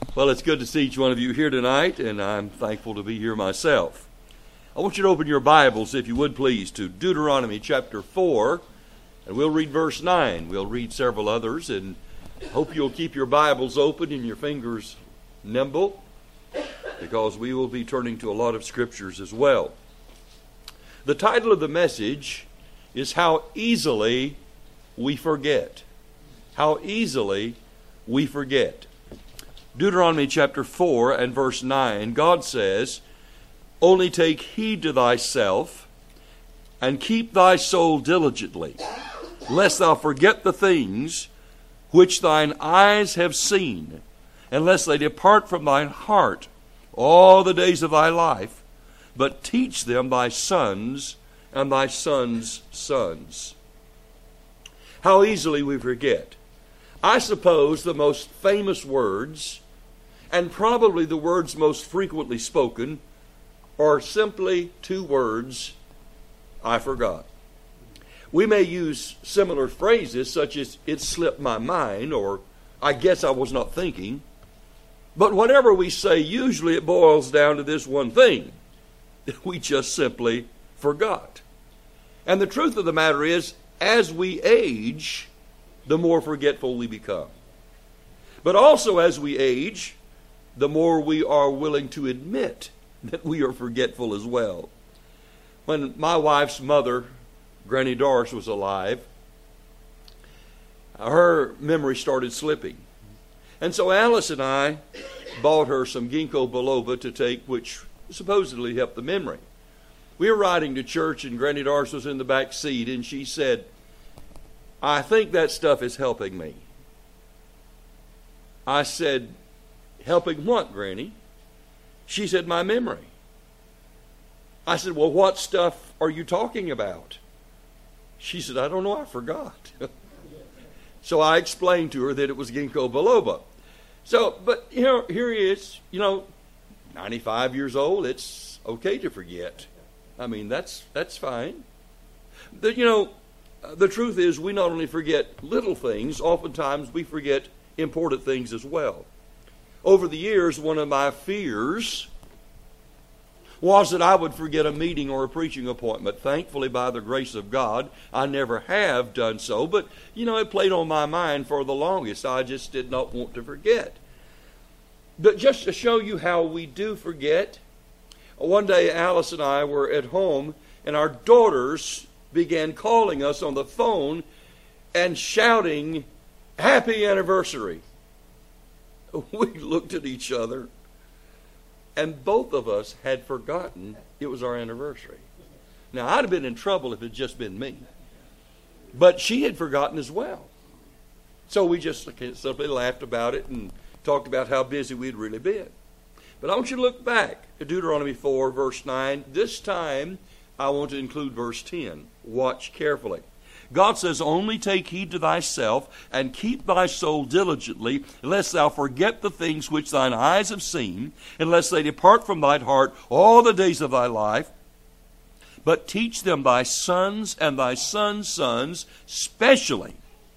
Well, it's good to see each one of you here tonight, and I'm thankful to be here myself. I want you to open your Bibles, if you would please, to Deuteronomy chapter 4, and we'll read verse 9. We'll read several others, and hope you'll keep your Bibles open and your fingers nimble, because we will be turning to a lot of scriptures as well. The title of the message is How Easily We Forget. How easily we forget. Deuteronomy chapter 4 and verse 9, God says, "Only take heed to thyself, and keep thy soul diligently, lest thou forget the things which thine eyes have seen, and lest they depart from thine heart all the days of thy life, but teach them thy sons and thy sons' sons." How easily we forget. I suppose the most famous words, and probably the words most frequently spoken, are simply two words: I forgot. We may use similar phrases such as, "it slipped my mind," or "I guess I was not thinking." But whatever we say, usually it boils down to this one thing: that we just simply forgot. And the truth of the matter is, as we age, the more forgetful we become. But also as we age, the more we are willing to admit that we are forgetful as well. When my wife's mother, Granny Doris, was alive, her memory started slipping. And so Alice and I bought her some ginkgo biloba to take, which supposedly helped the memory. We were riding to church, and Granny Doris was in the back seat, and she said, "I think that stuff is helping me." I said, "Helping what, Granny?" She said, "My memory." I said, "Well, what stuff are you talking about?" She said, "I don't know, I forgot." So I explained to her that it was ginkgo biloba. But here he is, 95 years old. It's okay to forget. I mean, that's fine. The truth is, we not only forget little things, oftentimes we forget important things as well. Over the years, one of my fears was that I would forget a meeting or a preaching appointment. Thankfully, by the grace of God, I never have done so, but, it played on my mind for the longest. I just did not want to forget. But just to show you how we do forget, one day Alice and I were at home, and our daughters began calling us on the phone and shouting, "Happy anniversary." We looked at each other, and both of us had forgotten it was our anniversary. Now, I'd have been in trouble if it had just been me, but she had forgotten as well. So we just simply laughed about it and talked about how busy we'd really been. But I want you to look back at Deuteronomy 4, verse 9. This time, I want to include verse 10. Watch carefully. God says, "Only take heed to thyself, and keep thy soul diligently, lest thou forget the things which thine eyes have seen, and lest they depart from thine heart all the days of thy life. But teach them thy sons and thy sons' sons, specially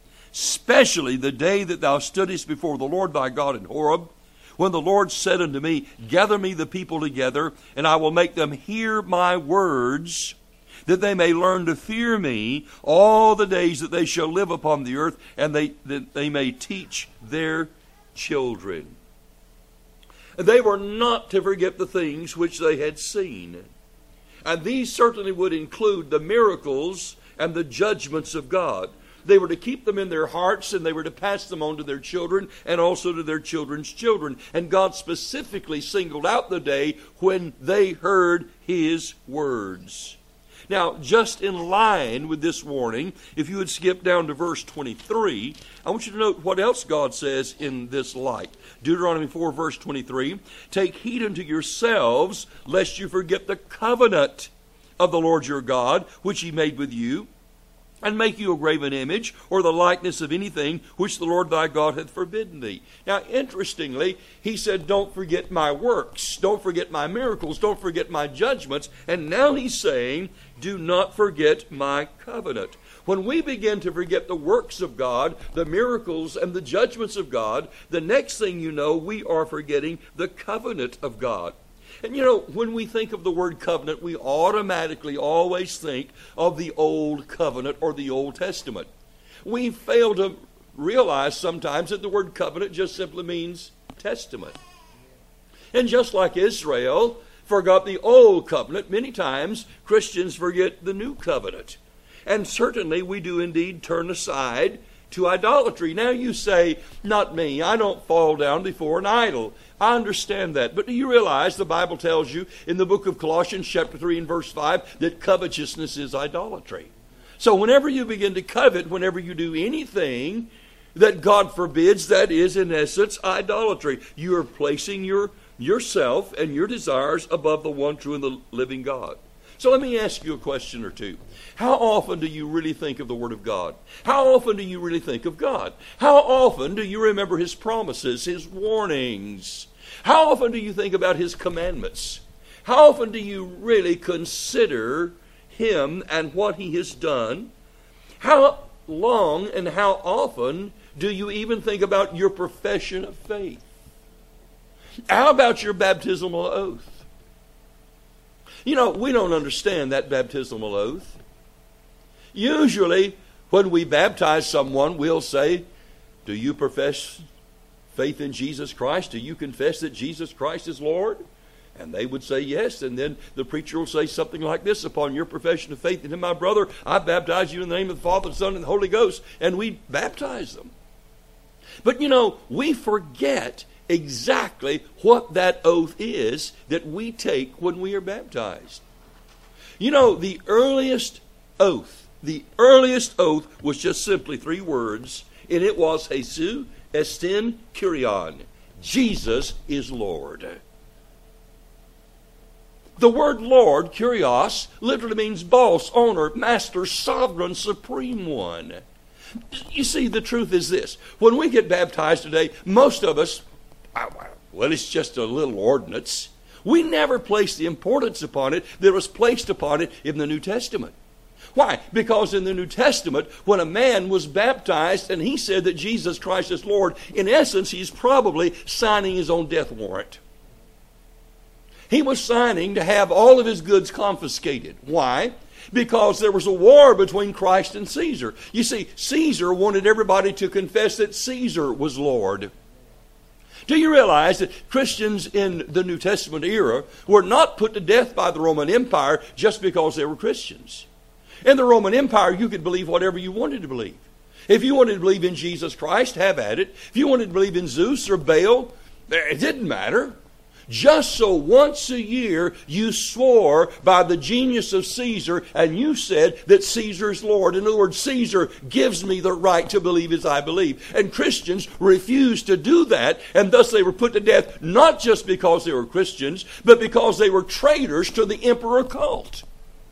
the day that thou stoodest before the Lord thy God in Horeb, when the Lord said unto me, Gather me the people together, and I will make them hear my words, that they may learn to fear me all the days that they shall live upon the earth, and that they may teach their children." They were not to forget the things which they had seen. And these certainly would include the miracles and the judgments of God. They were to keep them in their hearts, and they were to pass them on to their children and also to their children's children. And God specifically singled out the day when they heard His words. Now, just in line with this warning, if you would skip down to verse 23, I want you to note what else God says in this light. Deuteronomy 4, verse 23, "Take heed unto yourselves, lest you forget the covenant of the Lord your God, which He made with you, and make you a graven image, or the likeness of anything which the Lord thy God hath forbidden thee." Now, interestingly, He said, don't forget my works, don't forget my miracles, don't forget my judgments. And now He's saying, do not forget my covenant. When we begin to forget the works of God, the miracles and the judgments of God, the next thing you know, we are forgetting the covenant of God. And you know, when we think of the word covenant, we automatically always think of the Old Covenant or the Old Testament. We fail to realize sometimes that the word covenant just simply means testament. And just like Israel forgot the Old Covenant, many times Christians forget the New Covenant. And certainly we do indeed turn aside to idolatry. Now you say, not me, I don't fall down before an idol. I understand that. But do you realize the Bible tells you in the book of Colossians chapter 3 and verse 5 that covetousness is idolatry? So whenever you begin to covet, whenever you do anything that God forbids, that is in essence idolatry. You are placing yourself and your desires above the one true and the living God. So let me ask you a question or two. How often do you really think of the Word of God? How often do you really think of God? How often do you remember His promises, His warnings? How often do you think about His commandments? How often do you really consider Him and what He has done? How long and how often do you even think about your profession of faith? How about your baptismal oath? You know, we don't understand that baptismal oath. Usually, when we baptize someone, we'll say, do you profess faith in Jesus Christ? Do you confess that Jesus Christ is Lord? And they would say yes, and then the preacher will say something like this, upon your profession of faith in Him, my brother, I baptize you in the name of the Father, the Son, and the Holy Ghost, and we baptize them. But you know, we forget exactly what that oath is that we take when we are baptized. You know, the earliest oath was just simply 3 words, and it was Jesus estin Kyrion. Jesus is Lord. The word Lord, Kyrios, literally means boss, owner, master, sovereign, supreme one. You see, the truth is this. When we get baptized today, most of us, well, it's just a little ordinance. We never place the importance upon it that was placed upon it in the New Testament. Why? Because in the New Testament, when a man was baptized and he said that Jesus Christ is Lord, in essence, he's probably signing his own death warrant. He was signing to have all of his goods confiscated. Why? Because there was a war between Christ and Caesar. You see, Caesar wanted everybody to confess that Caesar was Lord. Do you realize that Christians in the New Testament era were not put to death by the Roman Empire just because they were Christians? In the Roman Empire, you could believe whatever you wanted to believe. If you wanted to believe in Jesus Christ, have at it. If you wanted to believe in Zeus or Baal, it didn't matter. Just so once a year you swore by the genius of Caesar and you said that Caesar is Lord. In other words, Caesar gives me the right to believe as I believe. And Christians refused to do that, and thus they were put to death not just because they were Christians, but because they were traitors to the emperor cult.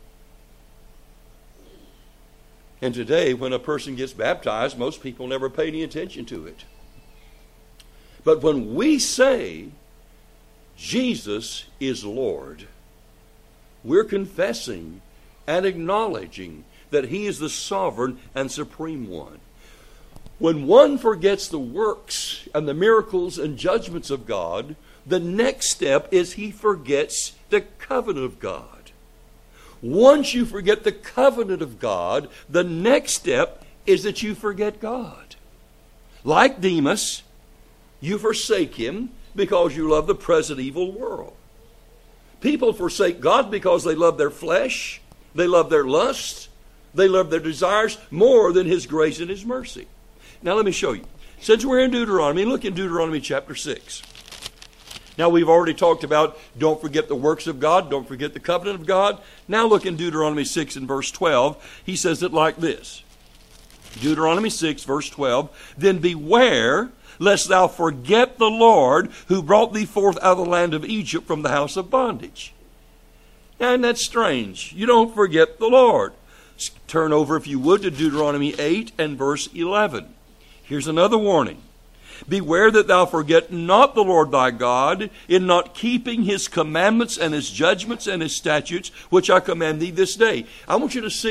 And today, when a person gets baptized, most people never pay any attention to it. But when we say Jesus is Lord, we're confessing and acknowledging that He is the sovereign and supreme one. When one forgets the works and the miracles and judgments of God, the next step is he forgets the covenant of God. Once you forget the covenant of God, the next step is that you forget God. Like Demas, you forsake Him because you love the present evil world. People forsake God because they love their flesh, they love their lusts, they love their desires more than His grace and His mercy. Now let me show you. Since we're in Deuteronomy, look in Deuteronomy chapter 6. Now we've already talked about don't forget the works of God, don't forget the covenant of God. Now look in Deuteronomy 6 and verse 12. He says it like this. Deuteronomy 6 verse 12. Then beware lest thou forget the Lord who brought thee forth out of the land of Egypt from the house of bondage. And that's strange. You don't forget the Lord. Turn over, if you would, to Deuteronomy 8 and verse 11. Here's another warning. Beware that thou forget not the Lord thy God in not keeping His commandments and His judgments and His statutes, which I command thee this day. I want you to see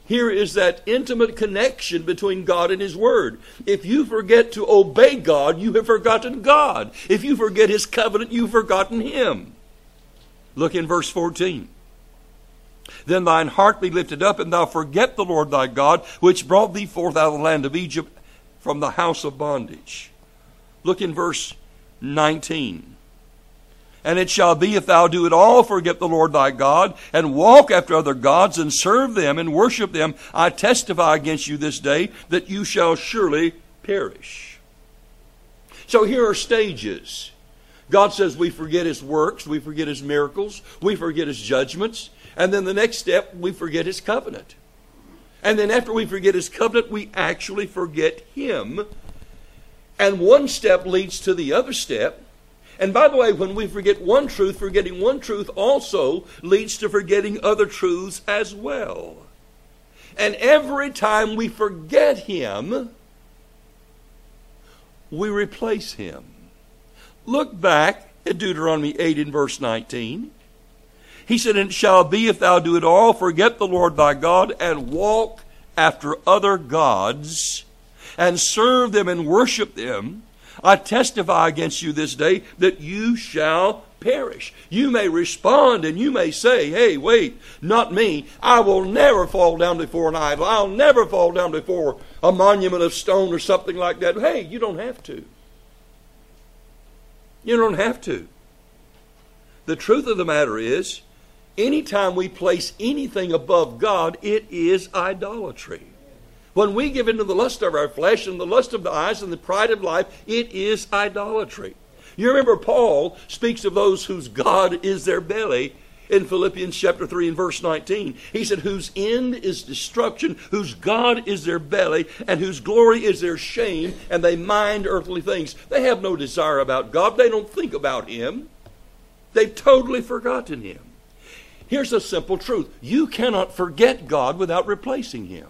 Here is that intimate connection between God and His Word. If you forget to obey God, you have forgotten God. If you forget His covenant, you've forgotten Him. Look in verse 14. Then thine heart be lifted up, and thou forget the Lord thy God, which brought thee forth out of the land of Egypt from the house of bondage. Look in verse 19. And it shall be, if thou do at all forget the Lord thy God, and walk after other gods, and serve them, and worship them, I testify against you this day, that you shall surely perish. So here are stages. God says we forget His works, we forget His miracles, we forget His judgments, and then the next step, we forget His covenant. And then after we forget His covenant, we actually forget Him. And one step leads to the other step. And by the way, when we forget one truth, forgetting one truth also leads to forgetting other truths as well. And every time we forget Him, we replace Him. Look back at Deuteronomy 8 in verse 19. He said, and it shall be, if thou do it all, forget the Lord thy God, and walk after other gods, and serve them and worship them, I testify against you this day that you shall perish. You may respond and you may say, hey, wait, not me. I will never fall down before an idol. I'll never fall down before a monument of stone or something like that. Hey, you don't have to. You don't have to. The truth of the matter is, anytime we place anything above God, it is idolatry. When we give into the lust of our flesh and the lust of the eyes and the pride of life, it is idolatry. You remember Paul speaks of those whose God is their belly in Philippians chapter 3 and verse 19. He said, whose end is destruction, whose God is their belly, and whose glory is their shame, and they mind earthly things. They have no desire about God. They don't think about Him. They've totally forgotten Him. Here's a simple truth. You cannot forget God without replacing Him.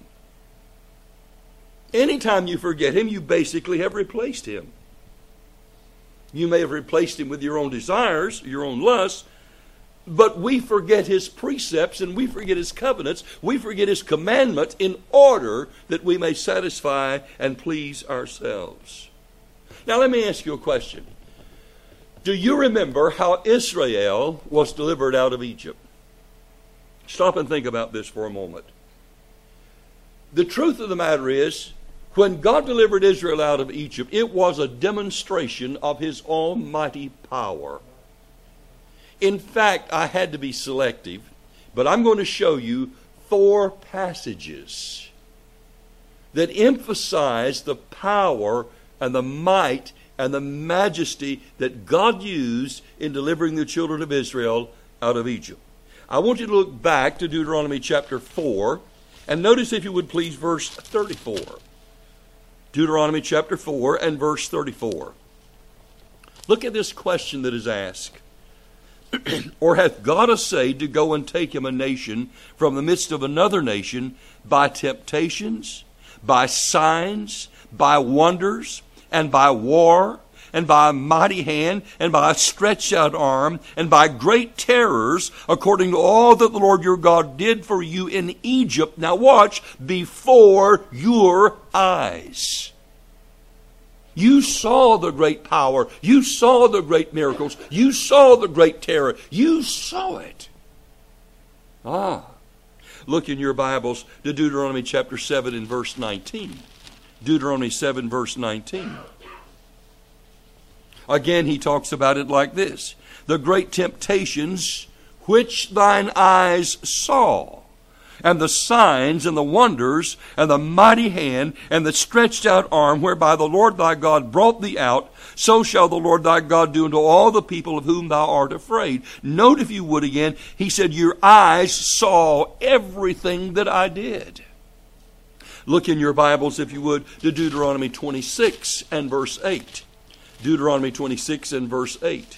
Anytime you forget Him, you basically have replaced Him. You may have replaced Him with your own desires, your own lusts, but we forget His precepts and we forget His covenants. We forget His commandments in order that we may satisfy and please ourselves. Now let me ask you a question. Do you remember how Israel was delivered out of Egypt? Stop and think about this for a moment. The truth of the matter is, when God delivered Israel out of Egypt, it was a demonstration of His almighty power. In fact, I had to be selective, but I'm going to show you 4 passages that emphasize the power and the might and the majesty that God used in delivering the children of Israel out of Egypt. I want you to look back to Deuteronomy chapter 4, and notice, if you would please, verse 34. Deuteronomy chapter 4 and verse 34. Look at this question that is asked. Or hath God assayed to go and take him a nation from the midst of another nation by temptations, by signs, by wonders, and by war, and by a mighty hand, and by a stretched out arm, and by great terrors, according to all that the Lord your God did for you in Egypt? Now watch, before your eyes. You saw the great power. You saw the great miracles. You saw the great terror. You saw it. Look in your Bibles to Deuteronomy chapter 7 and verse 19. Deuteronomy 7 verse 19. Again, he talks about it like this. The great temptations which thine eyes saw, and the signs and the wonders and the mighty hand and the stretched out arm whereby the Lord thy God brought thee out, so shall the Lord thy God do unto all the people of whom thou art afraid. Note, if you would again, he said, your eyes saw everything that I did. Look in your Bibles, if you would, to Deuteronomy 26 and verse 8. Deuteronomy 26 and verse 8.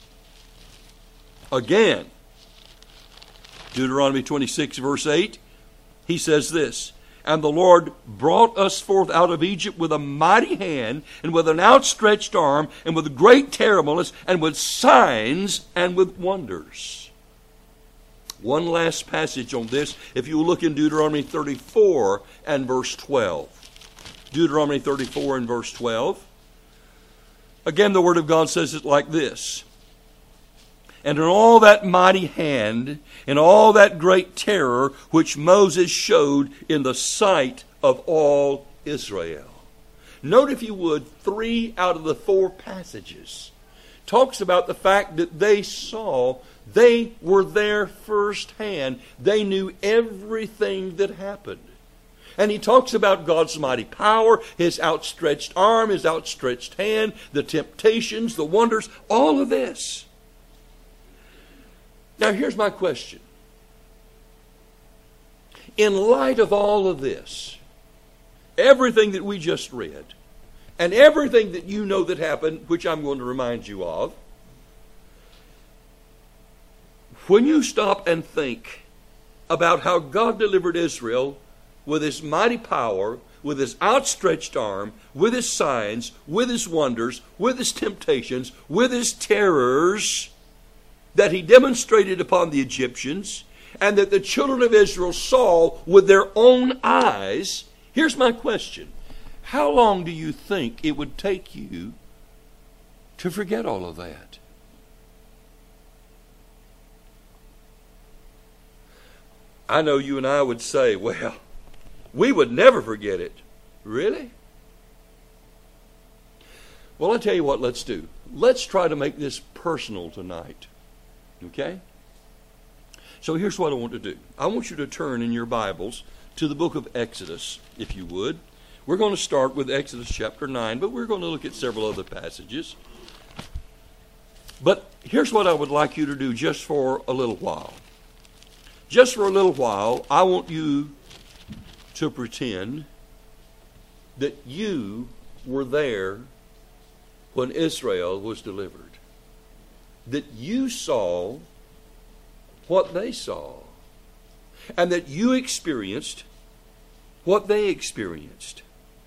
Again, Deuteronomy 26 verse 8, he says this, and the Lord brought us forth out of Egypt with a mighty hand, and with an outstretched arm, and with great terribleness, and with signs, and with wonders. One last passage on this. If you look in Deuteronomy 34 and verse 12. Deuteronomy 34 and verse 12. Again, the Word of God says it like this. And in all that mighty hand, and all that great terror which Moses showed in the sight of all Israel. Note, if you would, 3 out of the 4 passages talks about the fact that they saw, they were there firsthand. They knew everything that happened. And he talks about God's mighty power, His outstretched arm, His outstretched hand, the temptations, the wonders, all of this. Now here's my question. In light of all of this, everything that we just read, and everything that you know that happened, which I'm going to remind you of, when you stop and think about how God delivered Israel with His mighty power, with His outstretched arm, with His signs, with His wonders, with His temptations, with His terrors that He demonstrated upon the Egyptians, and that the children of Israel saw with their own eyes, here's my question. How long do you think it would take you to forget all of that? I know you and I would say, well, we would never forget it. Really? Well, I'll tell you what, let's do. Let's try to make this personal tonight. Okay? So here's what I want to do. I want you to turn in your Bibles to the book of Exodus, if you would. We're going to start with Exodus chapter 9, but we're going to look at several other passages. But here's what I would like you to do just for a little while. Just for a little while, I want you to pretend that you were there when Israel was delivered. That you saw what they saw. And that you experienced what they experienced.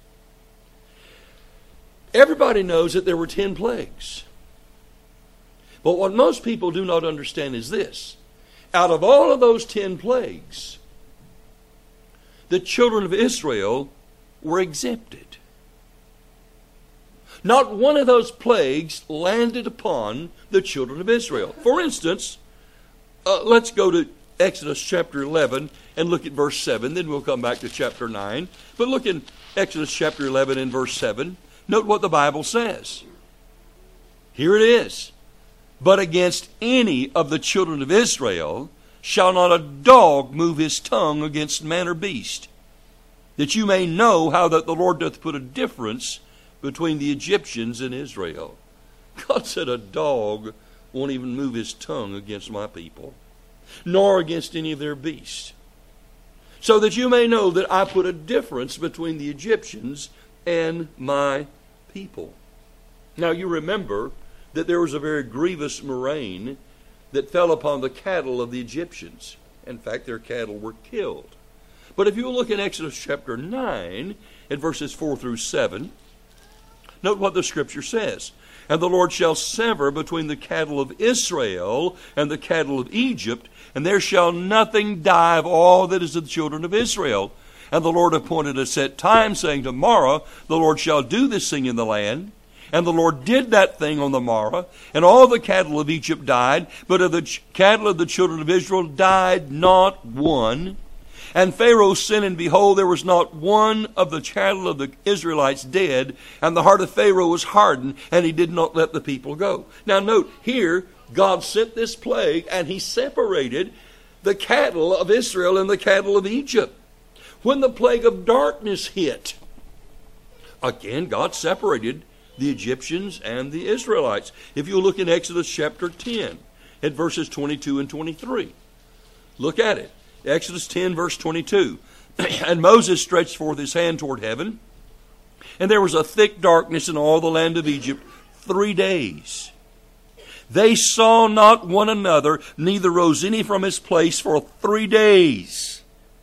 Everybody knows that there were 10 plagues. But what most people do not understand is this. Out of all of those 10 plagues, the children of Israel were exempted. Not one of those plagues landed upon the children of Israel. For instance, let's go to Exodus chapter 11 and look at verse 7. Then we'll come back to chapter 9. But look in Exodus chapter 11 and verse 7. Note what the Bible says. Here it is. But against any of the children of Israel shall not a dog move his tongue against man or beast, that you may know how that the Lord doth put a difference between the Egyptians and Israel. God said a dog won't even move his tongue against my people, nor against any of their beasts. So that you may know that I put a difference between the Egyptians and my people. Now you remember that there was a very grievous murrain that fell upon the cattle of the Egyptians. In fact, their cattle were killed. But if you look in Exodus chapter 9, in verses 4 through 7, note what the Scripture says. And the Lord shall sever between the cattle of Israel and the cattle of Egypt, and there shall nothing die of all that is of the children of Israel. And the Lord appointed a set time, saying, tomorrow the Lord shall do this thing in the land. And the Lord did that thing on the morrow, and all the cattle of Egypt died, but of the cattle of the children of Israel died not one. And Pharaoh sinned, and behold, there was not one of the cattle of the Israelites dead, and the heart of Pharaoh was hardened, and he did not let the people go. Now note, here, God sent this plague, and He separated the cattle of Israel and the cattle of Egypt. When the plague of darkness hit, again, God separated the Egyptians and the Israelites. If you look in Exodus chapter 10, at verses 22 and 23, look at it. Exodus 10, verse 22. And Moses stretched forth his hand toward heaven, and there was a thick darkness in all the land of Egypt 3 days. They saw not one another, neither rose any from his place for 3 days.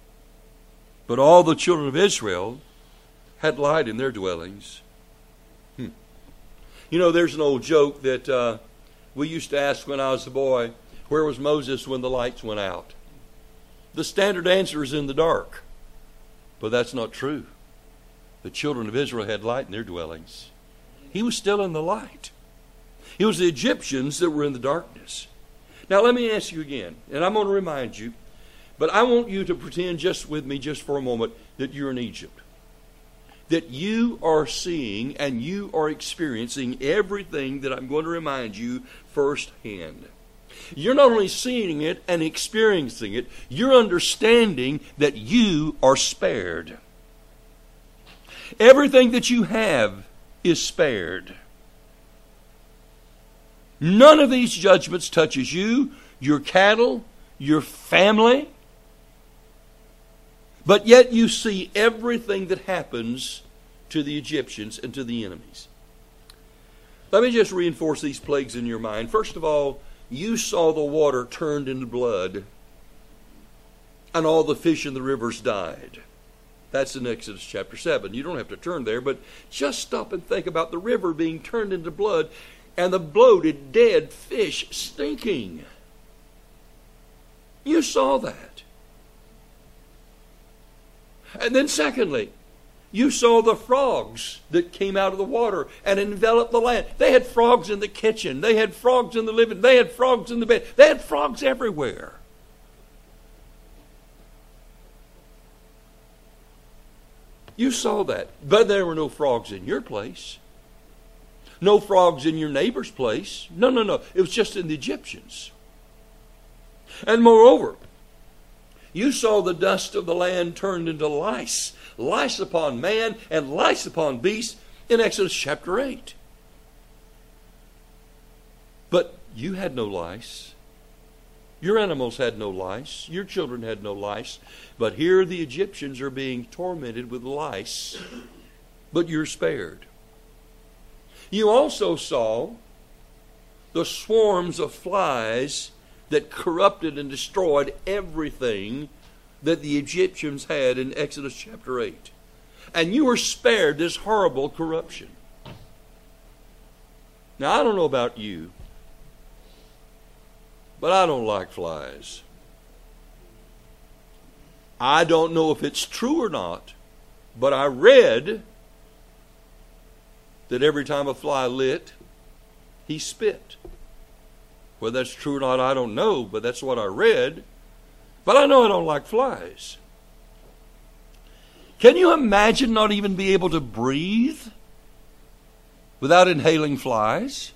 But all the children of Israel had light in their dwellings. You know, there's an old joke that we used to ask when I was a boy, where was Moses when the lights went out? The standard answer is in the dark. But that's not true. The children of Israel had light in their dwellings. He was still in the light. It was the Egyptians that were in the darkness. Now let me ask you again, and I'm going to remind you, but I want you to pretend just with me just for a moment that you're in Egypt. That you are seeing and you are experiencing everything that I'm going to remind you firsthand. You're not only seeing it and experiencing it, you're understanding that you are spared. Everything that you have is spared. None of these judgments touches you, your cattle, your family. But yet you see everything that happens to the Egyptians and to the enemies. Let me just reinforce these plagues in your mind. First of all, you saw the water turned into blood, and all the fish in the rivers died. That's in Exodus chapter 7. You don't have to turn there, but just stop and think about the river being turned into blood and the bloated, dead fish stinking. You saw that. And then secondly, you saw the frogs that came out of the water and enveloped the land. They had frogs in the kitchen. They had frogs in the living. They had frogs in the bed. They had frogs everywhere. You saw that. But there were no frogs in your place. No frogs in your neighbor's place. No. It was just in the Egyptians. And moreover, you saw the dust of the land turned into lice. Lice upon man and lice upon beast in Exodus chapter 8. But you had no lice. Your animals had no lice. Your children had no lice. But here the Egyptians are being tormented with lice. But you're spared. You also saw the swarms of flies that corrupted and destroyed everything that the Egyptians had in Exodus chapter 8. And you were spared this horrible corruption. Now, I don't know about you, but I don't like flies. I don't know if it's true or not, but I read that every time a fly lit, he spit. Whether that's true or not, I don't know, but that's what I read. But I know I don't like flies. Can you imagine not even be able to breathe without inhaling flies?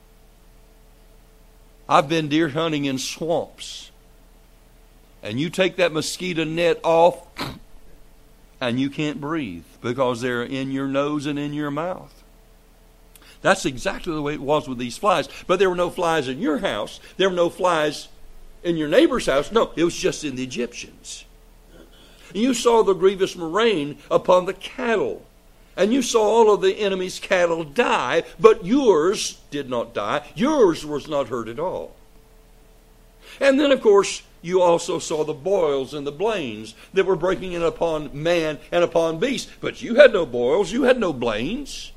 I've been deer hunting in swamps, and you take that mosquito net off, and you can't breathe because they're in your nose and in your mouth. That's exactly the way it was with these flies. But there were no flies in your house. There were no flies in your neighbor's house. No, it was just in the Egyptians. You saw the grievous murrain upon the cattle. And you saw all of the enemy's cattle die, but yours did not die. Yours was not hurt at all. And then, of course, you also saw the boils and the blains that were breaking in upon man and upon beast. But you had no boils. You had no blains.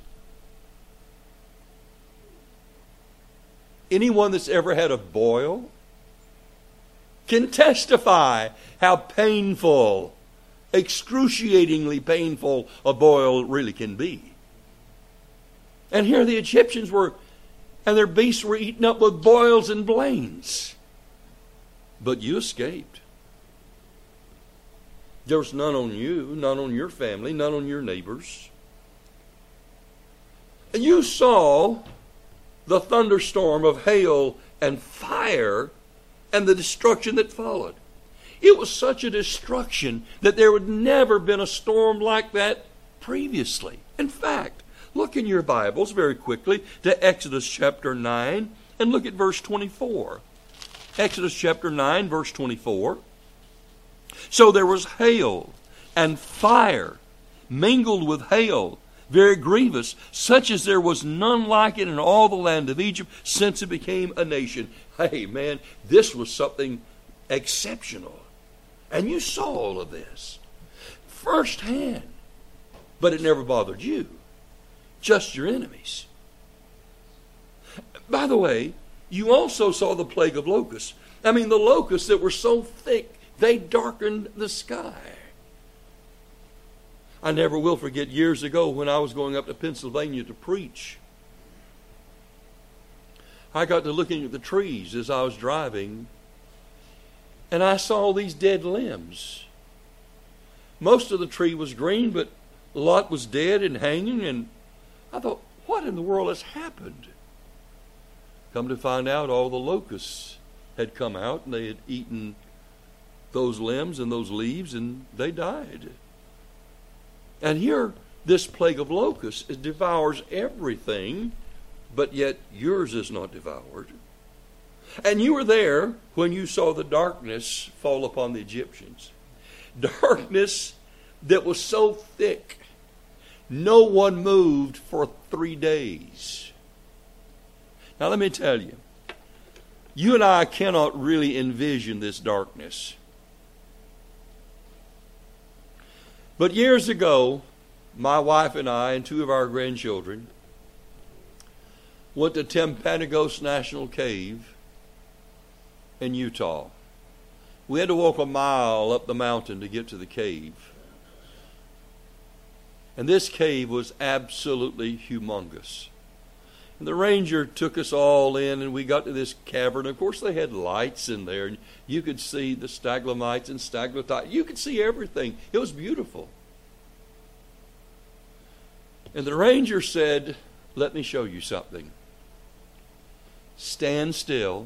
Anyone that's ever had a boil can testify how painful, excruciatingly painful a boil really can be. And here the Egyptians were, and their beasts were eaten up with boils and blains. But you escaped. There was none on you, none on your family, none on your neighbors. And you saw the thunderstorm of hail and fire and the destruction that followed. It was such a destruction that there had never been a storm like that previously. In fact, look in your Bibles very quickly to Exodus chapter 9 and look at verse 24. Exodus chapter 9, verse 24. So there was hail and fire mingled with hail, very grievous, such as there was none like it in all the land of Egypt since it became a nation. Hey, man, this was something exceptional. And you saw all of this firsthand. But it never bothered you. Just your enemies. By the way, you also saw the plague of locusts. I mean, the locusts that were so thick They darkened the sky. I never will forget years ago when I was going up to Pennsylvania to preach. I got to looking at the trees as I was driving, and I saw these dead limbs. Most of the tree was green, but a lot was dead and hanging, and I thought, what in the world has happened? Come to find out, all the locusts had come out, and they had eaten those limbs and those leaves, and they died. And here, this plague of locusts, it devours everything, but yet yours is not devoured. And you were there when you saw the darkness fall upon the Egyptians. Darkness that was so thick, no one moved for 3 days. Now let me tell you, you and I cannot really envision this darkness. But years ago, my wife and I and 2 of our grandchildren went to Timpanogos National Cave in Utah. We had to walk a mile up the mountain to get to the cave. And this cave was absolutely humongous. And the ranger took us all in, and we got to this cavern. Of course, they had lights in there, and you could see the stalagmites and stalactites. You could see everything. It was beautiful. And the ranger said, "Let me show you something. Stand still.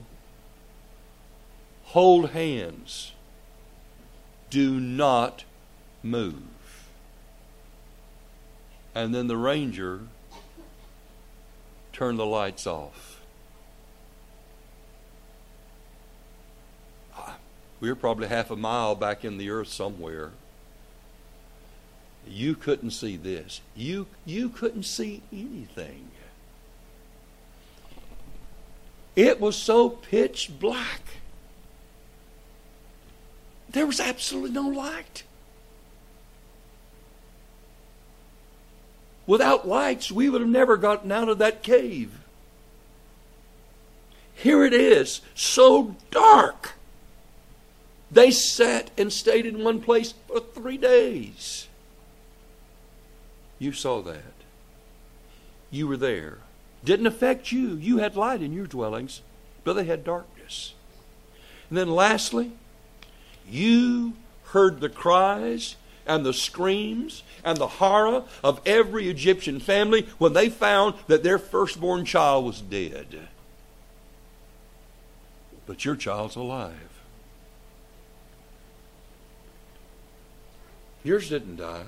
Hold hands. Do not move." And then the ranger turned the lights off. We were probably half a mile back in the earth somewhere. You couldn't see this. You couldn't see anything. It was so pitch black. There was absolutely no light. Without lights, we would have never gotten out of that cave. Here it is, so dark. They sat and stayed in one place for 3 days. You saw that. You were there. Didn't affect you. You had light in your dwellings, but they had darkness. And then lastly, you heard the cries and the screams and the horror of every Egyptian family when they found that their firstborn child was dead. But your child's alive. Yours didn't die.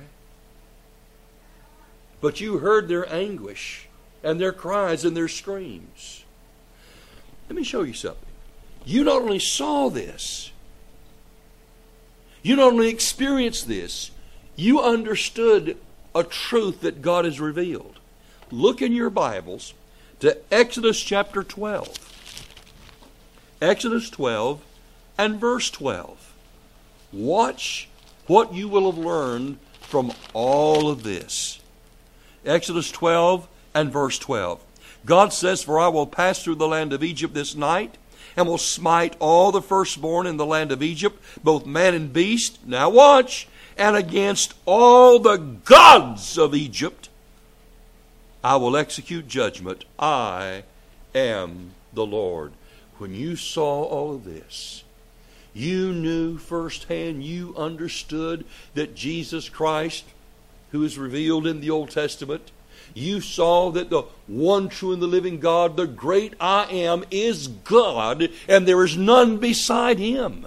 But you heard their anguish and their cries and their screams. Let me show you something. You not only saw this, you not only experienced this, you understood a truth that God has revealed. Look in your Bibles to Exodus chapter 12. Exodus 12 and verse 12. Watch what you will have learned from all of this. Exodus 12 and verse 12. God says, "For I will pass through the land of Egypt this night, and will smite all the firstborn in the land of Egypt, both man and beast." Now watch. "And against all the gods of Egypt I will execute judgment. I am the Lord." When you saw all of this, you knew firsthand, you understood that Jesus Christ, who is revealed in the Old Testament, you saw that the one true and the living God, the great I Am, is God, and there is none beside Him.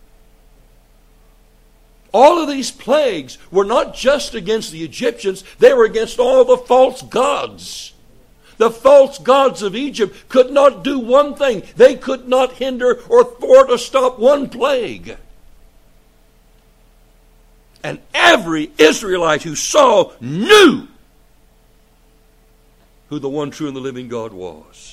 All of these plagues were not just against the Egyptians, they were against all the false gods. The false gods of Egypt could not do one thing. They could not hinder or thwart or stop one plague. And every Israelite who saw knew who the one true and the living God was.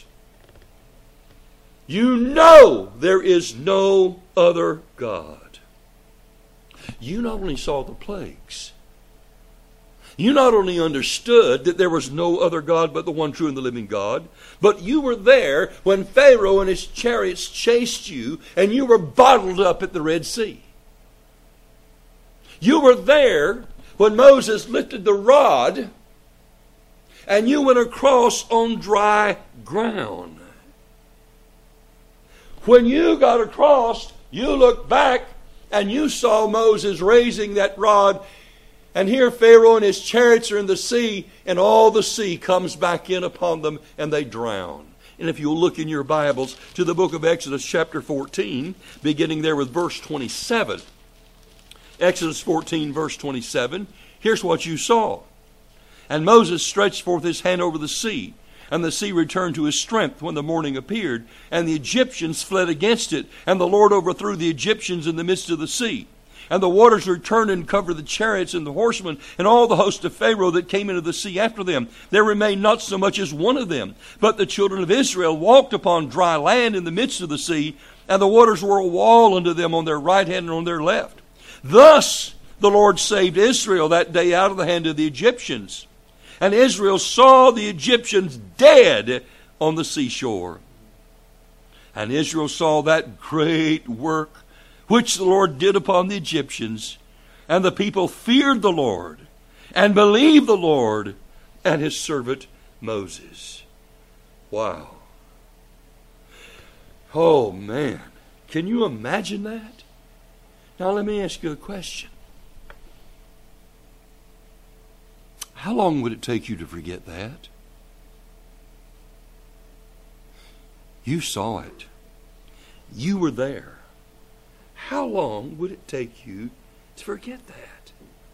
You know there is no other God. You not only saw the plagues, you not only understood that there was no other God but the one true and the living God, but you were there when Pharaoh and his chariots chased you and you were bottled up at the Red Sea. You were there when Moses lifted the rod and you went across on dry ground. When you got across, you looked back and you saw Moses raising that rod, and here Pharaoh and his chariots are in the sea, and all the sea comes back in upon them and they drown. And if you'll look in your Bibles to the book of Exodus chapter 14, beginning there with verse 27. Exodus 14 verse 27, here's what you saw. And Moses stretched forth his hand over the sea, and the sea returned to his strength when the morning appeared, and the Egyptians fled against it, and the Lord overthrew the Egyptians in the midst of the sea. And the waters returned and covered the chariots and the horsemen, and all the host of Pharaoh that came into the sea after them. There remained not so much as one of them. But the children of Israel walked upon dry land in the midst of the sea, and the waters were a wall unto them on their right hand and on their left. Thus the Lord saved Israel that day out of the hand of the Egyptians. And Israel saw the Egyptians dead on the seashore. And Israel saw that great work which the Lord did upon the Egyptians. And the people feared the Lord and believed the Lord and his servant Moses. Wow. Oh man, can you imagine that? Now let me ask you a question. How long would it take you to forget that? You saw it. You were there. How long would it take you to forget that?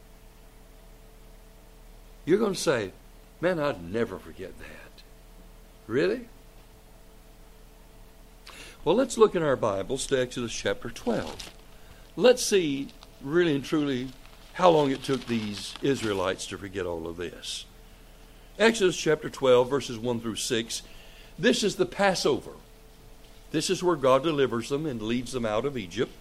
You're going to say, man, I'd never forget that. Really? Well, let's look in our Bibles to Exodus chapter 12. Let's see really and truly how long it took these Israelites to forget all of this. Exodus chapter 12, verses 1 through 6. This is the Passover. This is where God delivers them and leads them out of Egypt.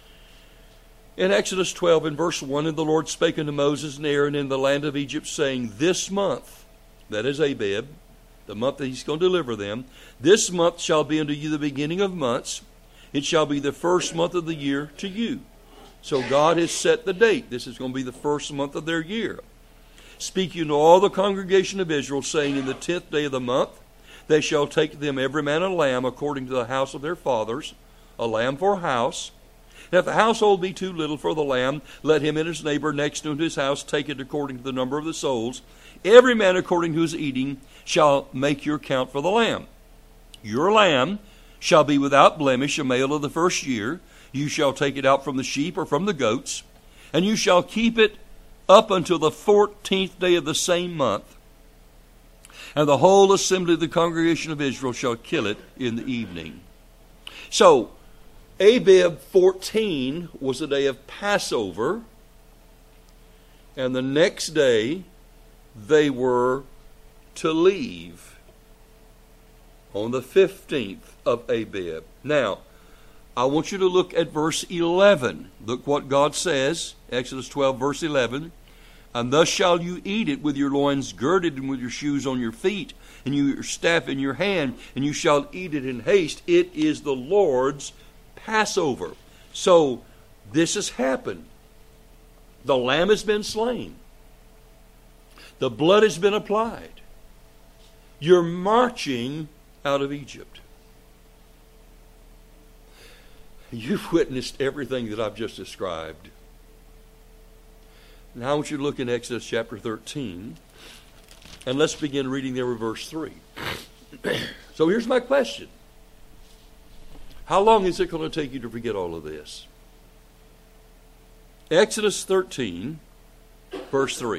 In Exodus 12, in verse 1, and the Lord spake unto Moses and Aaron in the land of Egypt, saying, this month, that is Abib, the month that he's going to deliver them, this month shall be unto you the beginning of months. It shall be the first month of the year to you. So God has set the date. This is going to be the first month of their year. Speak you to all the congregation of Israel, saying, in the 10th day of the month, they shall take them every man a lamb according to the house of their fathers, a lamb for a house. And if the household be too little for the lamb, let him and his neighbor next to his house take it according to the number of the souls. Every man according to his eating shall make your count for the lamb. Your lamb shall be without blemish, a male of the first year. You shall take it out from the sheep or from the goats, and you shall keep it up until the 14th day of the same month. And the whole assembly of the congregation of Israel shall kill it in the evening. So, Abib 14 was the day of Passover, and the next day they were to leave on the 15th of Abib. Now, I want you to look at verse 11. Look what God says, Exodus 12, verse 11. And thus shall you eat it with your loins girded and with your shoes on your feet, and your staff in your hand, and you shall eat it in haste. It is the Lord's Passover. So this has happened. The lamb has been slain. The blood has been applied. You're marching out of Egypt. You've witnessed everything that I've just described. Now I want you to look in Exodus chapter 13, and let's begin reading there with verse 3. So here's my question. How long is it going to take you to forget all of this? Exodus 13, verse 3.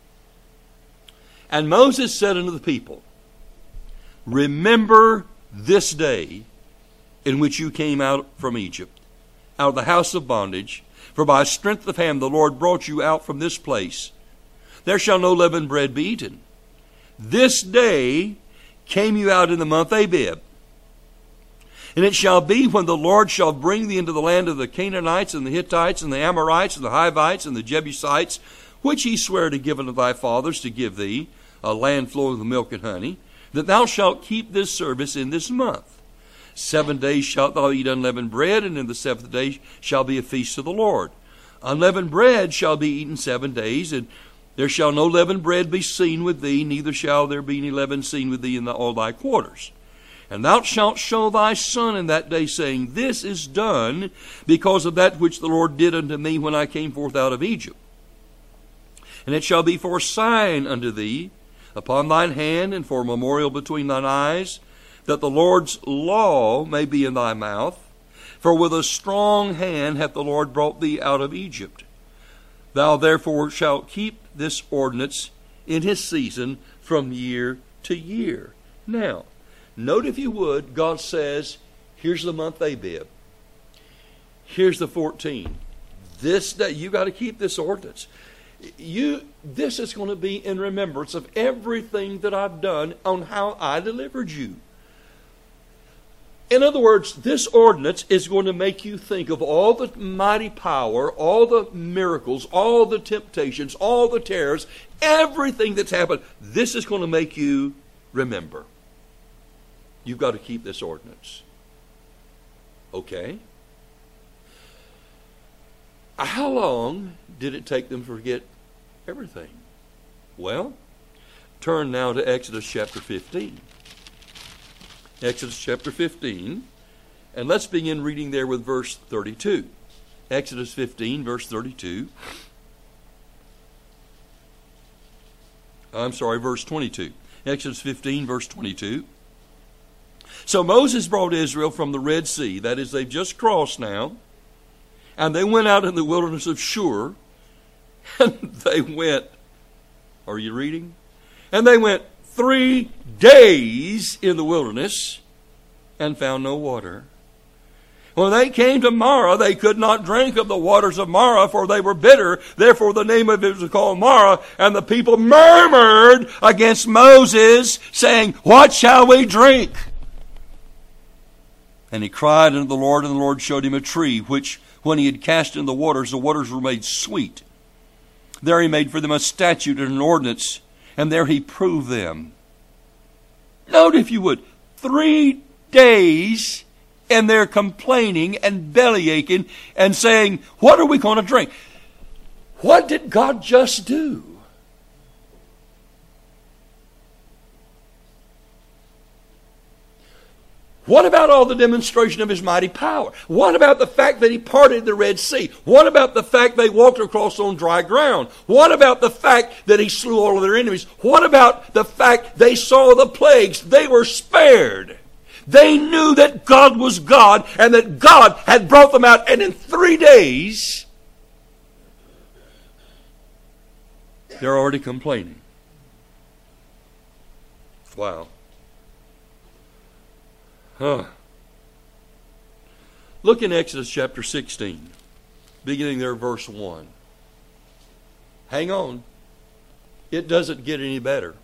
And Moses said unto the people, remember this day in which you came out from Egypt, out of the house of bondage. For by strength of hand the Lord brought you out from this place. There shall no leavened bread be eaten. This day came you out in the month Abib. And it shall be when the Lord shall bring thee into the land of the Canaanites and the Hittites and the Amorites and the Hivites and the Jebusites, which he sware to give unto thy fathers to give thee, a land flowing with milk and honey, that thou shalt keep this service in this month. 7 days shalt thou eat unleavened bread, and in the 7th day shall be a feast to the Lord. Unleavened bread shall be eaten 7 days, and there shall no leavened bread be seen with thee, neither shall there be any leaven seen with thee in all thy quarters. And thou shalt show thy son in that day, saying, This is done because of that which the Lord did unto me when I came forth out of Egypt. And it shall be for a sign unto thee upon thine hand, and for a memorial between thine eyes, that the Lord's law may be in thy mouth. For with a strong hand hath the Lord brought thee out of Egypt. Thou therefore shalt keep this ordinance in his season from year to year. Now, note if you would, God says, here's the month Abib. Here's the 14. This day, you got to keep this ordinance. This is going to be in remembrance of everything that I've done on how I delivered you. In other words, this ordinance is going to make you think of all the mighty power, all the miracles, all the temptations, all the terrors, everything that's happened. This is going to make you remember. You've got to keep this ordinance. Okay? How long did it take them to forget everything? Well, turn now to Exodus chapter 15. Exodus chapter 15, and let's begin reading there with verse 32. Exodus 15, verse 32. Verse 22. Exodus 15, verse 22. So Moses brought Israel from the Red Sea, that is, they've just crossed now, and they went out in the wilderness of Shur, and they went, are you reading? And they went 3 days in the wilderness and found no water. When they came to Marah, they could not drink of the waters of Marah, for they were bitter. Therefore the name of it was called Marah. And the people murmured against Moses, saying, What shall we drink? And he cried unto the Lord, and the Lord showed him a tree, which when he had cast in the waters were made sweet. There he made for them a statute and an ordinance, and there he proved them. Note, if you would, 3 days, and they're complaining and bellyaching and saying, What are we going to drink? What did God just do? What about all the demonstration of his mighty power? What about the fact that he parted the Red Sea? What about the fact they walked across on dry ground? What about the fact that he slew all of their enemies? What about the fact they saw the plagues? They were spared. They knew that God was God and that God had brought them out. And in 3 days, they're already complaining. Wow. Look in Exodus chapter 16, beginning there, verse 1. Hang on. It doesn't get any better.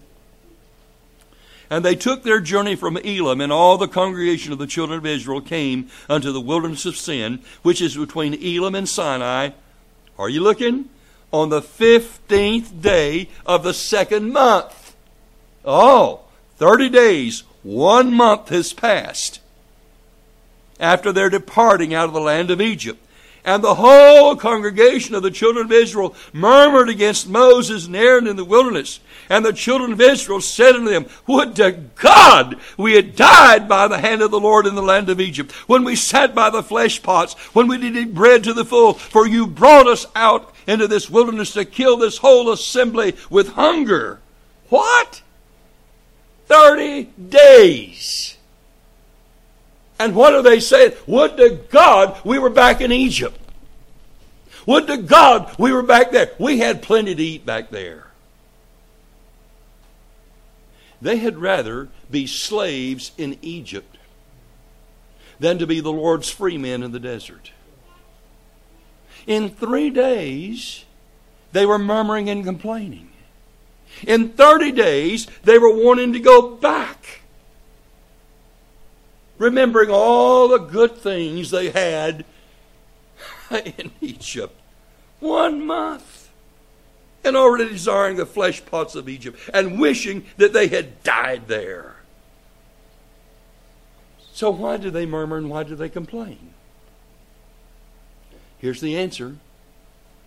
And they took their journey from Elim, and all the congregation of the children of Israel came unto the wilderness of Sin, which is between Elim and Sinai. Are you looking? On the 15th day of the 2nd month. 30 days. 1 month has passed after their departing out of the land of Egypt. And the whole congregation of the children of Israel murmured against Moses and Aaron in the wilderness. And the children of Israel said unto them, Would to God we had died by the hand of the Lord in the land of Egypt, when we sat by the flesh pots, when we did eat bread to the full. For you brought us out into this wilderness to kill this whole assembly with hunger. What? 30 days. And what are they saying? Would to God we were back in Egypt. Would to God we were back there. We had plenty to eat back there. They had rather be slaves in Egypt than to be the Lord's free men in the desert. In 3 days, they were murmuring and complaining. In 30 days, they were wanting to go back, remembering all the good things they had in Egypt. 1 month. And already desiring the flesh pots of Egypt and wishing that they had died there. So why do they murmur and why do they complain? Here's the answer.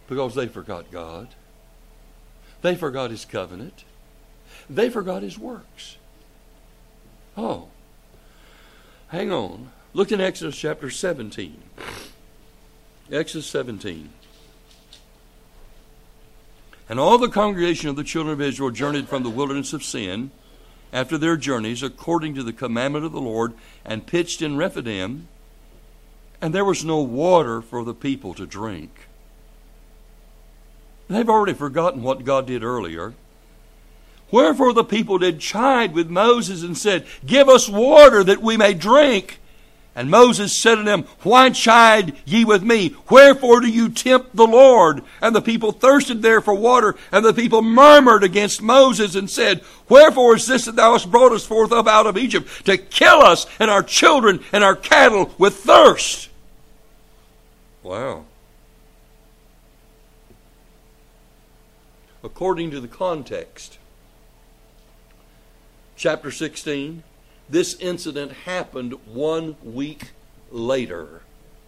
Because they forgot God. They forgot His covenant. They forgot His works. Oh, hang on. Look in Exodus chapter 17. Exodus 17. And all the congregation of the children of Israel journeyed from the wilderness of Sin after their journeys according to the commandment of the Lord, and pitched in Rephidim, and there was no water for the people to drink. They've already forgotten what God did earlier. Wherefore the people did chide with Moses and said, Give us water that we may drink. And Moses said to them, Why chide ye with me? Wherefore do you tempt the Lord? And the people thirsted there for water, and the people murmured against Moses and said, Wherefore is this that thou hast brought us forth up out of Egypt, to kill us and our children and our cattle with thirst? Wow. According to the context, chapter 16, this incident happened 1 week later.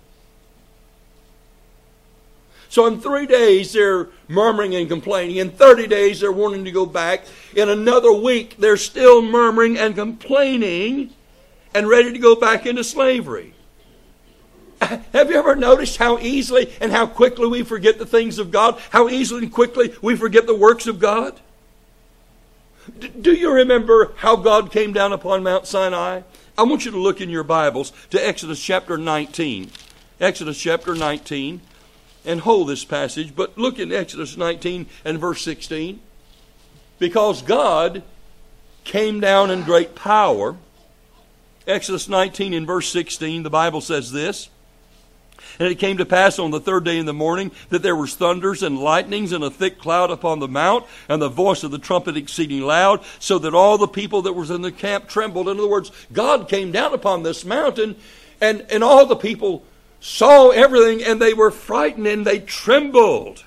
So in 3 days they're murmuring and complaining. In 30 days they're wanting to go back. In another week they're still murmuring and complaining and ready to go back into slavery. Have you ever noticed how easily and how quickly we forget the things of God? How easily and quickly we forget the works of God? Do you remember how God came down upon Mount Sinai? I want you to look in your Bibles to Exodus chapter 19. Exodus chapter 19. And hold this passage, but look in Exodus 19 and verse 16. Because God came down in great power. Exodus 19 and verse 16, the Bible says this. And it came to pass on the third day in the morning that there was thunders and lightnings and a thick cloud upon the mount, and the voice of the trumpet exceeding loud, so that all the people that was in the camp trembled. In other words, God came down upon this mountain, and all the people saw everything, and they were frightened and they trembled.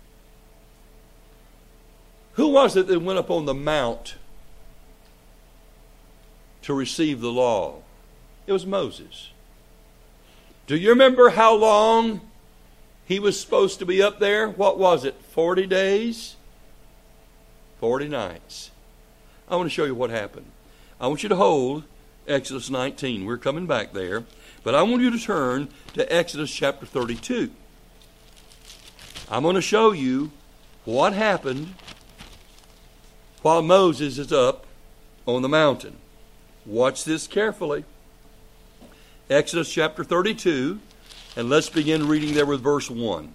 Who was it that went up on the mount to receive the law? It was Moses. Do you remember how long he was supposed to be up there? What was it? 40 days? 40 nights. I want to show you what happened. I want you to hold Exodus 19. We're coming back there. But I want you to turn to Exodus chapter 32. I'm going to show you what happened while Moses is up on the mountain. Watch this carefully. Exodus chapter 32, and let's begin reading there with verse 1.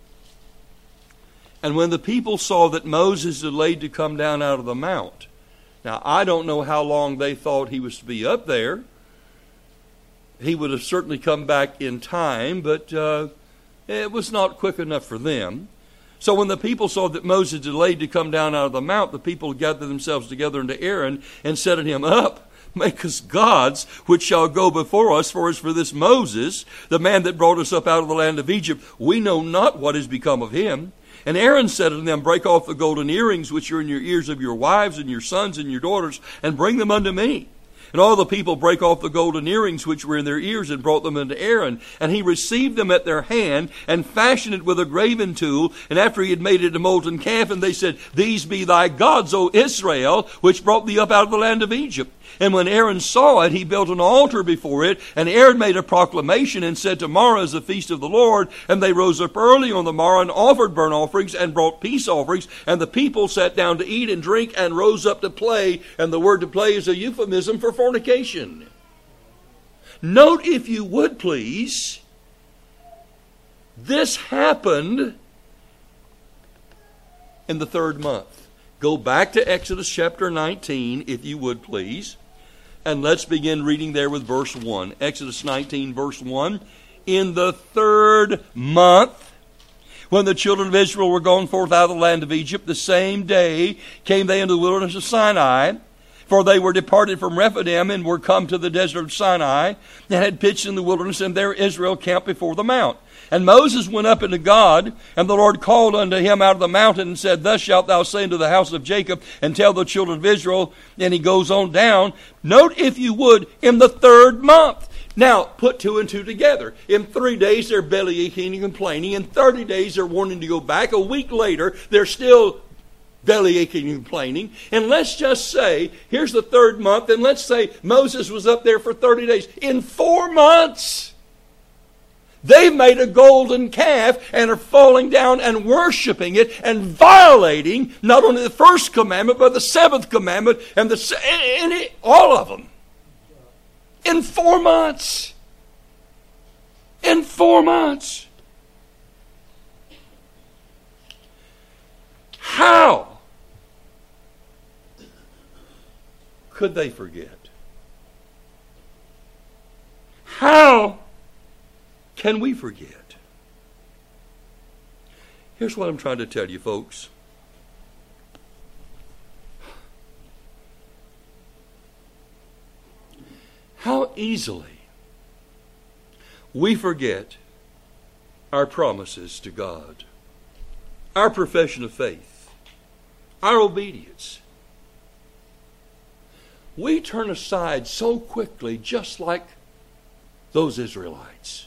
And when the people saw that Moses delayed to come down out of the mount. Now, I don't know how long they thought he was to be up there. He would have certainly come back in time, but it was not quick enough for them. So when the people saw that Moses delayed to come down out of the mount, the people gathered themselves together unto Aaron and said unto him, Up, make us gods, which shall go before us. For as for this Moses, the man that brought us up out of the land of Egypt, we know not what is become of him. And Aaron said unto them, Break off the golden earrings which are in your ears of your wives and your sons and your daughters, and bring them unto me. And all the people brake off the golden earrings which were in their ears, and brought them unto Aaron. And he received them at their hand, and fashioned it with a graven tool. And after he had made it a molten calf, and they said, These be thy gods, O Israel, which brought thee up out of the land of Egypt. And when Aaron saw it, he built an altar before it. And Aaron made a proclamation and said, Tomorrow is the feast of the Lord. And they rose up early on the morrow and offered burnt offerings and brought peace offerings. And the people sat down to eat and drink and rose up to play. And the word to play is a euphemism for fornication. Note, if you would please, this happened in the 3rd month. Go back to Exodus chapter 19, if you would please. And let's begin reading there with verse 1. Exodus 19, verse 1. In the 3rd month, when the children of Israel were gone forth out of the land of Egypt, the same day came they into the wilderness of Sinai. For they were departed from Rephidim and were come to the desert of Sinai, and had pitched in the wilderness, and there Israel camped before the mount. And Moses went up unto God, and the Lord called unto him out of the mountain and said, Thus shalt thou say unto the house of Jacob, and tell the children of Israel. And he goes on down. Note, if you would, in the 3rd month. Now, put 2 and 2 together. In 3 days, they're belly aching and complaining. In 30 days, they're wanting to go back. A week later, they're still belly aching and complaining. And let's just say, here's the 3rd month, and let's say Moses was up there for 30 days. In 4 months, they've made a golden calf and are falling down and worshiping it and violating not only the 1st commandment, but the 7th commandment and all of them. In 4 months. In 4 months. How could they forget? How can we forget? Here's what I'm trying to tell you, folks. How easily we forget our promises to God, our profession of faith, our obedience. We turn aside so quickly, just like those Israelites.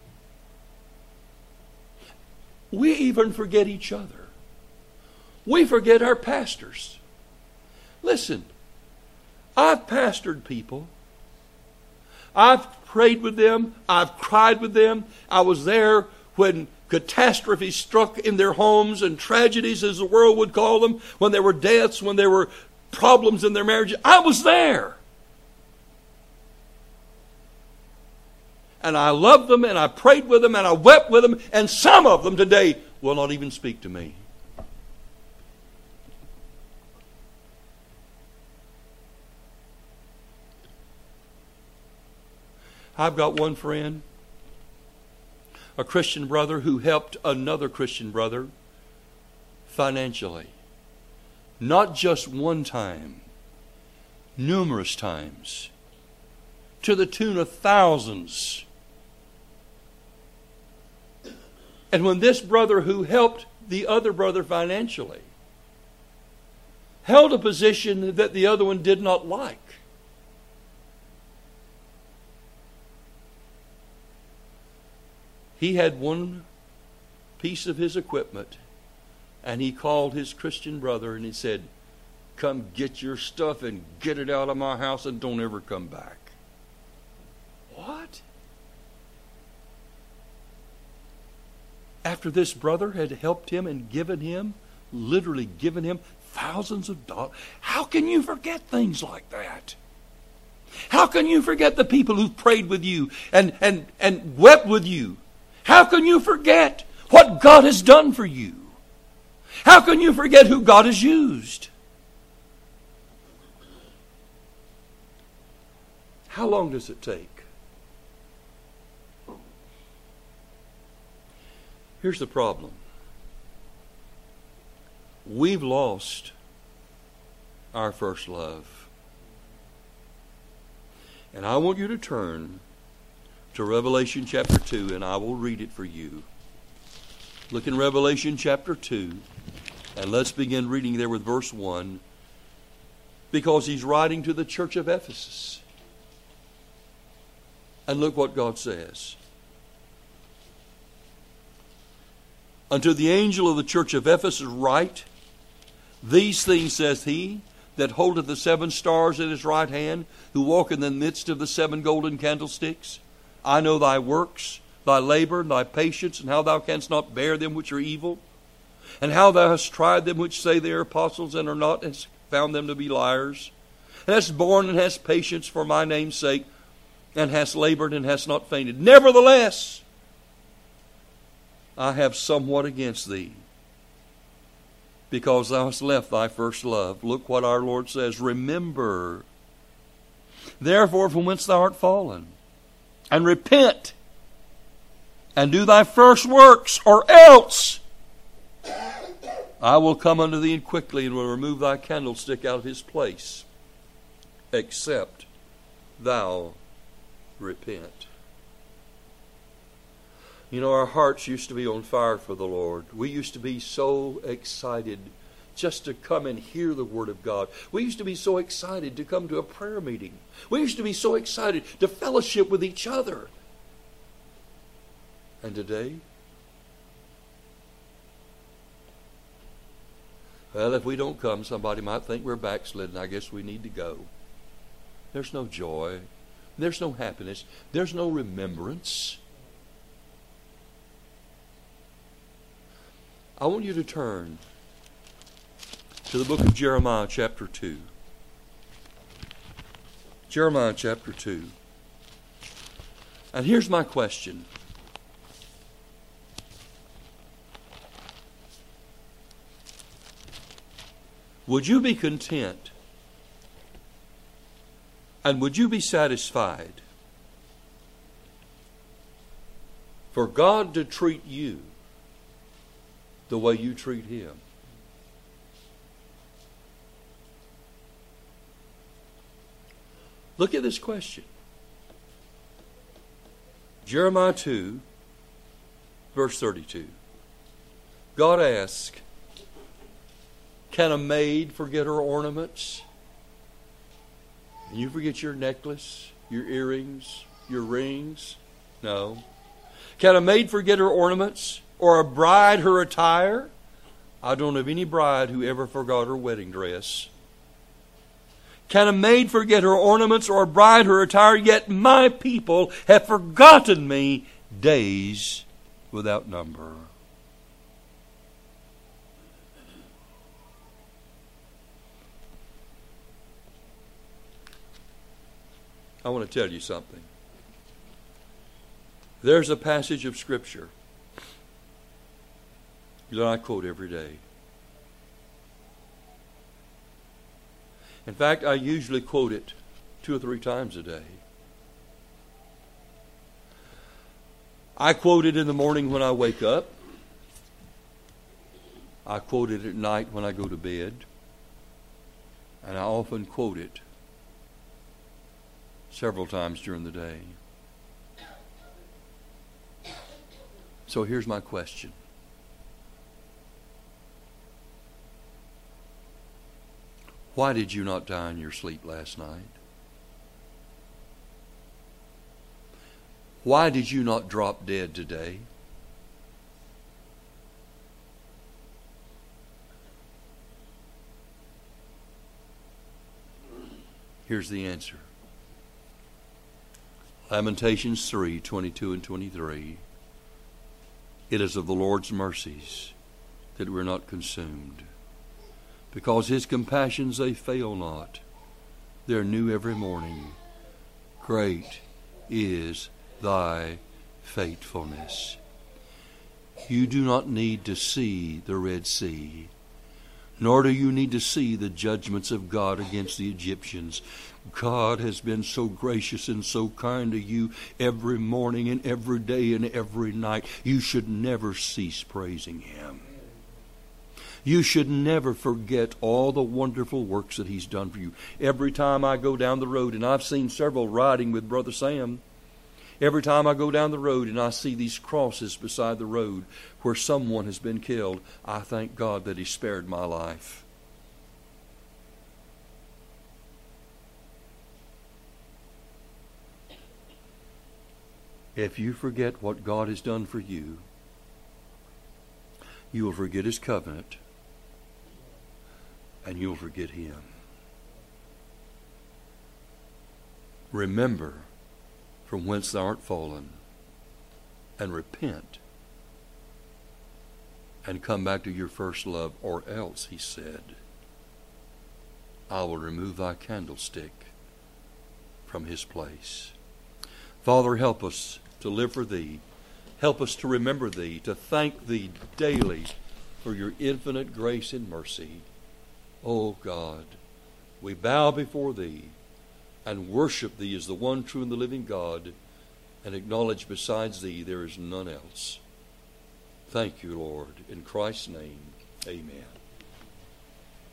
We even forget each other. We forget our pastors. Listen, I've pastored people. I've prayed with them. I've cried with them. I was there when catastrophes struck in their homes and tragedies, as the world would call them, when there were deaths, when there were problems in their marriages. I was there. And I loved them, and I prayed with them, and I wept with them, and some of them today will not even speak to me. I've got one friend, a Christian brother, who helped another Christian brother financially. Not just one time, numerous times, to the tune of thousands. And when this brother who helped the other brother financially held a position that the other one did not like, he had one piece of his equipment, and he called his Christian brother and he said, "Come get your stuff and get it out of my house and don't ever come back." What? After this brother had helped him and given him, literally given him thousands of dollars. How can you forget things like that? How can you forget the people who prayed with you and wept with you? How can you forget what God has done for you? How can you forget who God has used? How long does it take? Here's the problem. We've lost our first love. And I want you to turn to Revelation chapter 2, and I will read it for you. Look in Revelation chapter 2, and let's begin reading there with verse 1, because he's writing to the church of Ephesus. And look what God says. "Unto the angel of the church of Ephesus write, These things saith he that holdeth the 7 stars in his right hand, who walk in the midst of the 7 golden candlesticks. I know thy works, thy labor, and thy patience, and how thou canst not bear them which are evil, and how thou hast tried them which say they are apostles and are not, and hast found them to be liars, and hast borne and hast patience for my name's sake, and hast labored and hast not fainted. Nevertheless, I have somewhat against thee, because thou hast left thy first love." Look what our Lord says. "Remember, therefore, from whence thou art fallen, and repent, and do thy first works, or else I will come unto thee quickly, and will remove thy candlestick out of his place, except thou repent." You know, our hearts used to be on fire for the Lord. We used to be so excited just to come and hear the Word of God. We used to be so excited to come to a prayer meeting. We used to be so excited to fellowship with each other. And today, well, if we don't come, somebody might think we're backslidden. I guess we need to go. There's no joy. There's no happiness. There's no remembrance. I want you to turn to the book of Jeremiah chapter 2. Jeremiah chapter 2. And here's my question. Would you be content? And would you be satisfied for God to treat you the way you treat Him? Look at this question. Jeremiah 2, verse 32. God asks, can a maid forget her ornaments? And you forget your necklace, your earrings, your rings? No. Can a maid forget her ornaments? Or a bride her attire? I don't know of any bride who ever forgot her wedding dress. Can a maid forget her ornaments, or a bride her attire? Yet my people have forgotten me days without number. I want to tell you something. There's a passage of Scripture that I quote every day. In fact, I usually quote it 2 or 3 times a day. I quote it in the morning when I wake up. I quote it at night when I go to bed. And I often quote it several times during the day. So here's my question. Why did you not die in your sleep last night? Why did you not drop dead today? Here's the answer. Lamentations 3, 22 and 23. It is of the Lord's mercies that we're not consumed, because His compassions, they fail not. They're new every morning. Great is thy faithfulness. You do not need to see the Red Sea, nor do you need to see the judgments of God against the Egyptians. God has been so gracious and so kind to you every morning and every day and every night. You should never cease praising Him. You should never forget all the wonderful works that He's done for you. Every time I go down the road, and I've seen several riding with Brother Sam, every time I go down the road and I see these crosses beside the road where someone has been killed, I thank God that He spared my life. If you forget what God has done for you, you will forget His covenant, and you'll forget Him. Remember from whence thou art fallen, and repent, and come back to your first love, or else, He said, I will remove thy candlestick from his place. Father, help us to live for Thee. Help us to remember Thee, to thank Thee daily for your infinite grace and mercy. Oh God, we bow before Thee and worship Thee as the one true and the living God, and acknowledge besides Thee there is none else. Thank you, Lord. In Christ's name, amen.